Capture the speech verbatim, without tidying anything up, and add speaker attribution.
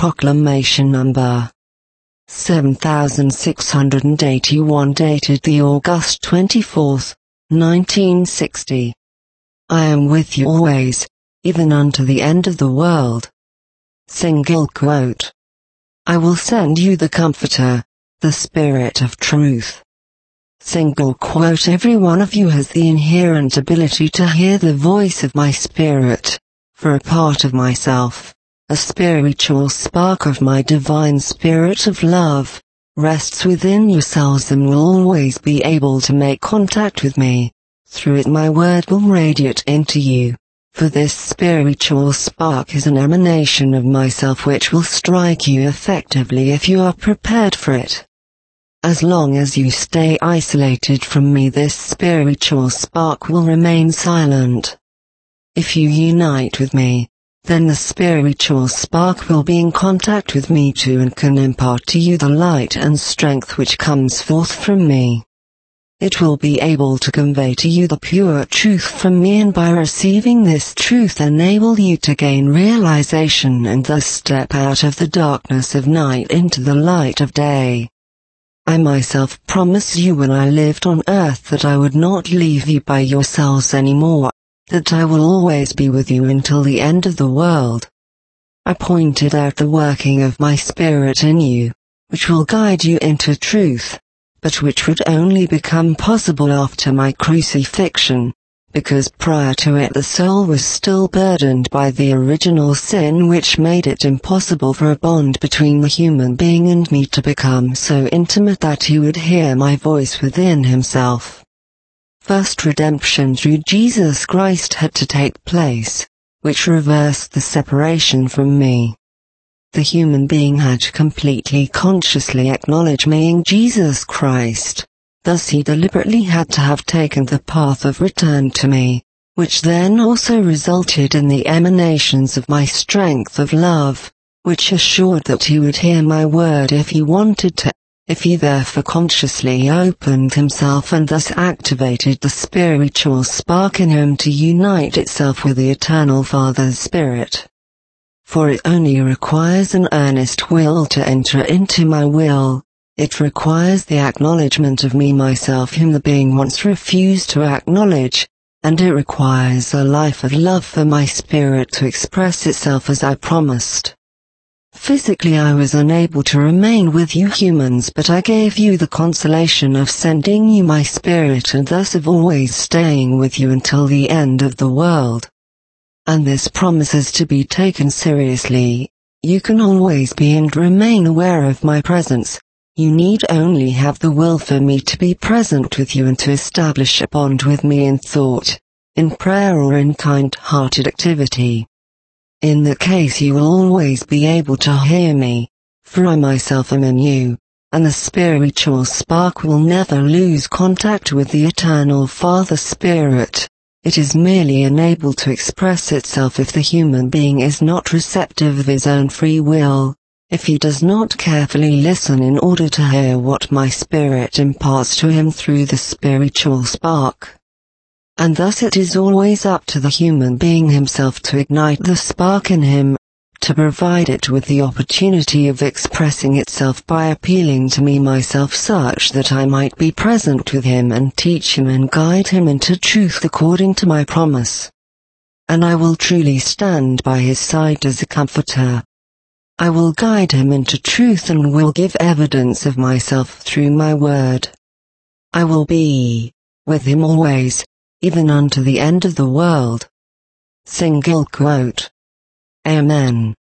Speaker 1: Proclamation number seven thousand six hundred eighty-one, dated the August twenty-fourth, nineteen sixty. I am with you always, even unto the end of the world. Single quote. I will send you the Comforter, the Spirit of Truth. Single quote. Every one of you has the inherent ability to hear the voice of my Spirit, for a part of myself, a spiritual spark of my divine Spirit of love, rests within yourselves and will always be able to make contact with me. Through it my word will radiate into you, for this spiritual spark is an emanation of myself which will strike you effectively if you are prepared for it. As long as you stay isolated from me, this spiritual spark will remain silent. If you unite with me, then the spiritual spark will be in contact with me too and can impart to you the light and strength which comes forth from me. It will be able to convey to you the pure truth from me, and by receiving this truth enable you to gain realization and thus step out of the darkness of night into the light of day. I myself promised you when I lived on earth that I would not leave you by yourselves anymore, that I will always be with you until the end of the world. I pointed out the working of my Spirit in you, which will guide you into truth, but which would only become possible after my crucifixion, because prior to it the soul was still burdened by the original sin which made it impossible for a bond between the human being and me to become so intimate that he would hear my voice within himself. First redemption through Jesus Christ had to take place, which reversed the separation from me. The human being had to completely consciously acknowledge me in Jesus Christ, thus he deliberately had to have taken the path of return to me, which then also resulted in the emanations of my strength of love, which assured that he would hear my word if he wanted to. If he therefore consciously opened himself and thus activated the spiritual spark in him to unite itself with the Eternal Father's Spirit. For it only requires an earnest will to enter into my will, it requires the acknowledgement of me myself whom the being once refused to acknowledge, and it requires a life of love for my spirit to express itself as I promised. Physically I was unable to remain with you humans, but I gave you the consolation of sending you my Spirit and thus of always staying with you until the end of the world. And this promise is to be taken seriously. You can always be and remain aware of my presence. You need only have the will for me to be present with you and to establish a bond with me in thought, in prayer or in kind-hearted activity. In that case you will always be able to hear me, for I myself am in you, and the spiritual spark will never lose contact with the Eternal Father Spirit. It is merely enabled to express itself if the human being is not receptive of his own free will, if he does not carefully listen in order to hear what my Spirit imparts to him through the spiritual spark. And thus it is always up to the human being himself to ignite the spark in him, to provide it with the opportunity of expressing itself by appealing to me myself such that I might be present with him and teach him and guide him into truth according to my promise. And I will truly stand by his side as a comforter. I will guide him into truth and will give evidence of myself through my word. I will be with him always, even unto the end of the world. Single quote. Amen.